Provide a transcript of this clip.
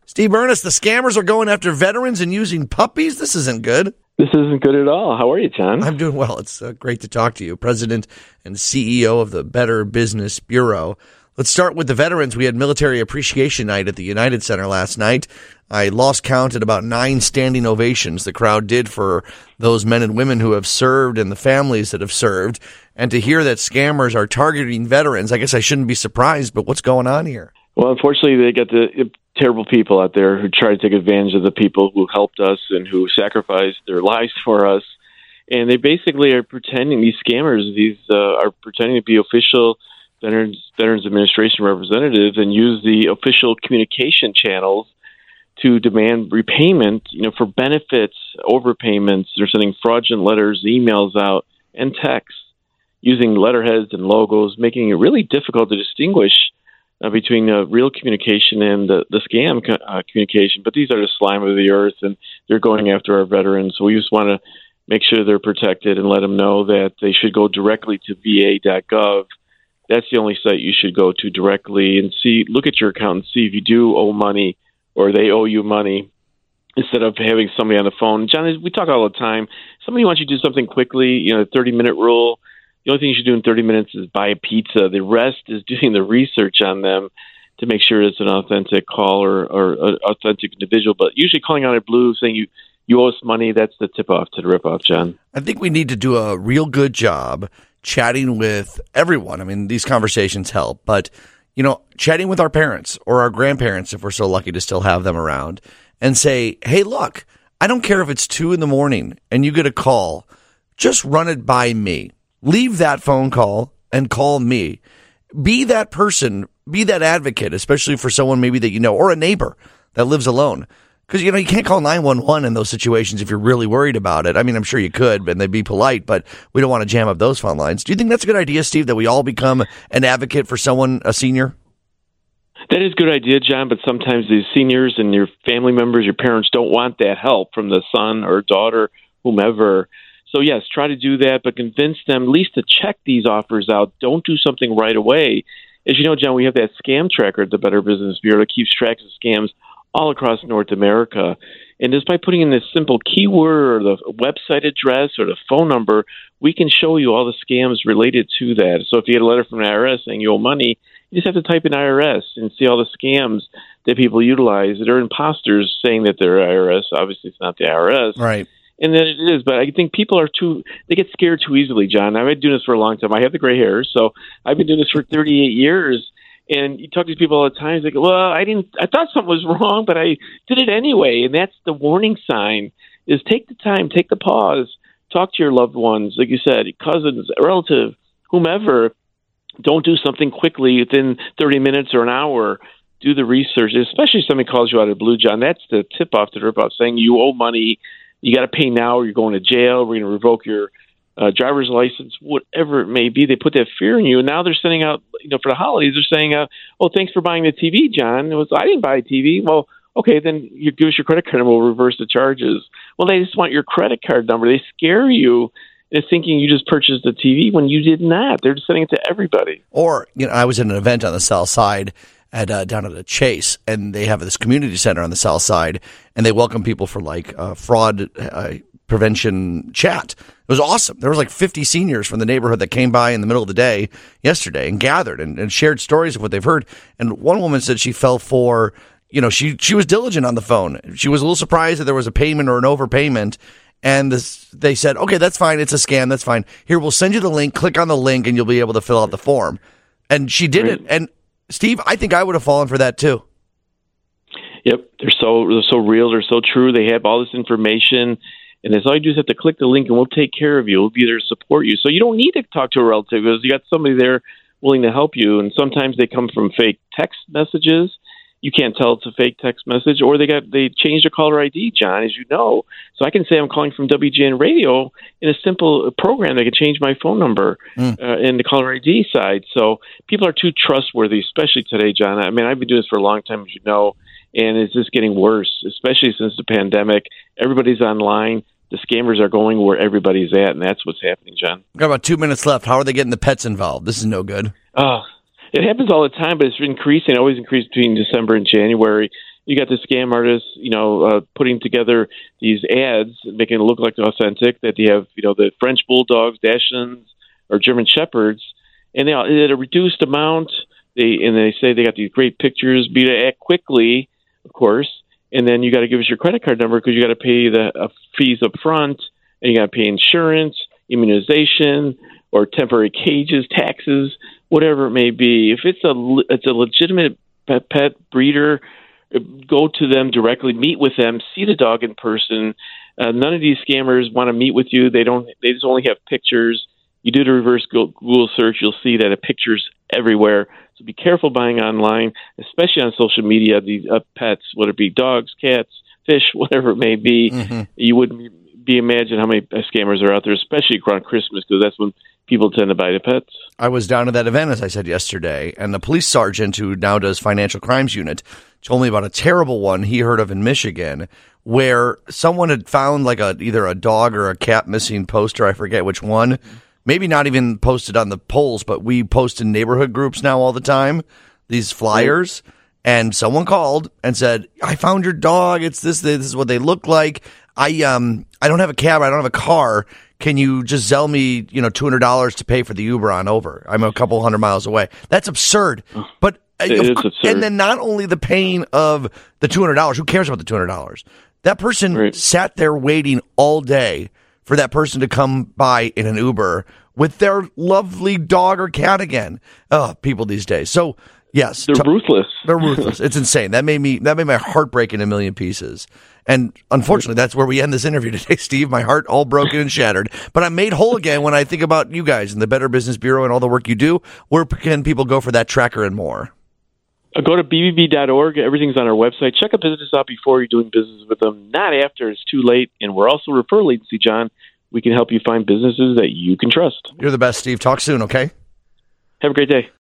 Steve Ernest, the scammers are going after veterans and using puppies. This isn't good. This isn't good at all. How are you, John? I'm doing well. It's great to talk to you, President and CEO of the Better Business Bureau. Let's start with the veterans. We had Military Appreciation Night at the United Center last night. I lost count at about 9 standing ovations the crowd did for those men and women who have served and the families that have served. And to hear that scammers are targeting veterans, I guess I shouldn't be surprised, but what's going on here? Well, unfortunately, they got the terrible people out there who try to take advantage of the people who helped us and who sacrificed their lives for us. And they basically are pretending, these scammers, are pretending to be official Veterans Administration representatives and use the official communication channels to demand repayment, for benefits, overpayments. They're sending fraudulent letters, emails out, and texts using letterheads and logos, making it really difficult to distinguish between real communication and the scam communication. But these are the slime of the earth, and they're going after our veterans. So we just want to make sure they're protected and let them know that they should go directly to va.gov. That's the only site you should go to directly and look at your account and see if you do owe money or they owe you money, instead of having somebody on the phone. John, we talk all the time. Somebody wants you to do something quickly, the 30-minute rule. The only thing you should do in 30 minutes is buy a pizza. The rest is doing the research on them to make sure it's an authentic call or an authentic individual. But usually calling out of blue, saying you owe us money, that's the tip-off to the rip-off, John. I think we need to do a real good job chatting with everyone. I mean, these conversations help, but, chatting with our parents or our grandparents, if we're so lucky to still have them around, and say, hey, look, I don't care if it's 2 a.m. and you get a call, just run it by me. Leave that phone call and call me. Be that person, be that advocate, especially for someone maybe that or a neighbor that lives alone. Because, you can't call 911 in those situations if you're really worried about it. I mean, I'm sure you could, and they'd be polite, but we don't want to jam up those phone lines. Do you think that's a good idea, Steve, that we all become an advocate for someone, a senior? That is a good idea, John, but sometimes these seniors and your family members, your parents, don't want that help from the son or daughter, whomever. So, yes, try to do that, but convince them at least to check these offers out. Don't do something right away. As you know, John, we have that scam tracker at the Better Business Bureau that keeps track of scams all across North America. And just by putting in this simple keyword or the website address or the phone number, we can show you all the scams related to that. So if you get a letter from the IRS saying you owe money, you just have to type in IRS and see all the scams that people utilize. They're imposters saying that they're IRS. Obviously, it's not the IRS. Right. And then it is, but I think people they get scared too easily, John. I've been doing this for a long time. I have the gray hair, so I've been doing this for 38 years. And you talk to people all the time, it's like, well, I thought something was wrong, but I did it anyway. And that's the warning sign, is take the time, take the pause, talk to your loved ones, like you said, cousins, relative, whomever. Don't do something quickly within 30 minutes or an hour. Do the research, especially if somebody calls you out of the blue, John. That's the tip-off to the rip-off, saying you owe money, you got to pay now, or you're going to jail, we're going to revoke your driver's license, whatever it may be. They put that fear in you, and now they're sending out, for the holidays, they're saying, oh, thanks for buying the TV, John. I didn't buy a TV. Well, okay, then you give us your credit card and we'll reverse the charges. Well, they just want your credit card number. They scare you into thinking you just purchased the TV when you did not. They're just sending it to everybody. Or, I was at an event on the South Side down at a Chase, and they have this community center on the South Side, and they welcome people for fraud prevention chat. It was awesome. There was 50 seniors from the neighborhood that came by in the middle of the day yesterday and gathered and shared stories of what they've heard. And one woman said she fell for, she was diligent on the phone. She was a little surprised that there was a payment or an overpayment. And they said, okay, that's fine. It's a scam. That's fine. Here, we'll send you the link. Click on the link and you'll be able to fill out the form. And she did it. And Steve, I think I would have fallen for that too. Yep. They're so real. They're so true. They have all this information. And that's all you do is have to click the link and we'll take care of you. We'll be there to support you. So you don't need to talk to a relative because you got somebody there willing to help you. And sometimes they come from fake text messages. You can't tell it's a fake text message, or they changed their caller ID, John, as you know. So I can say I'm calling from WGN Radio in a simple program that can change my phone number in the caller ID side. So people are too trustworthy, especially today, John. I mean, I've been doing this for a long time, as you know, and it's just getting worse, especially since the pandemic. Everybody's online. The scammers are going where everybody's at, and that's what's happening, John. We've got about 2 minutes left. How are they getting the pets involved? This is no good. It happens all the time, but it's increasing. It always increased between December and January. You got the scam artists, putting together these ads, making it look like authentic, that they have, the French Bulldogs, Dachshunds, or German Shepherds, and at a reduced amount. They say they got these great pictures, be to act quickly, of course, and then you got to give us your credit card number because you got to pay the fees up front, and you got to pay insurance, immunization, or temporary cages, taxes, whatever it may be. If it's a legitimate pet breeder, go to them directly, meet with them, see the dog in person. None of these scammers want to meet with you. They just only have pictures. You do the reverse Google search, you'll see that it pictures everywhere. So be careful buying online, especially on social media. These pets, whether it be dogs, cats, fish, whatever it may be, you wouldn't imagine how many scammers are out there, especially around Christmas, because that's when people tend to buy the pets. I was down at that event, as I said yesterday, and the police sergeant who now does financial crimes unit told me about a terrible one he heard of in Michigan, where someone had found like either a dog or a cat missing poster. I forget which one. Maybe not even posted on the polls, but we post in neighborhood groups now all the time, these flyers. And someone called and said, I found your dog. It's this is what they look like. I don't have a cab. I don't have a car. Can you just Zelle me, $200 to pay for the Uber on over? I'm a couple 100 miles away. That's absurd. But it is absurd. And then not only the pain of the $200, who cares about the $200? That person sat there waiting all day for that person to come by in an Uber with their lovely dog or cat again. Oh, people these days. So yes, they're ruthless. They're ruthless. It's insane. That made my heart break in a million pieces. And unfortunately, that's where we end this interview today, Steve. My heart all broken and shattered. But I'm made whole again when I think about you guys and the Better Business Bureau and all the work you do. Where can people go for that tracker and more? Go to bbb.org. Everything's on our website. Check a business out before you're doing business with them, not after. It's too late. And we're also a referral agency, John. We can help you find businesses that you can trust. You're the best, Steve. Talk soon, okay? Have a great day.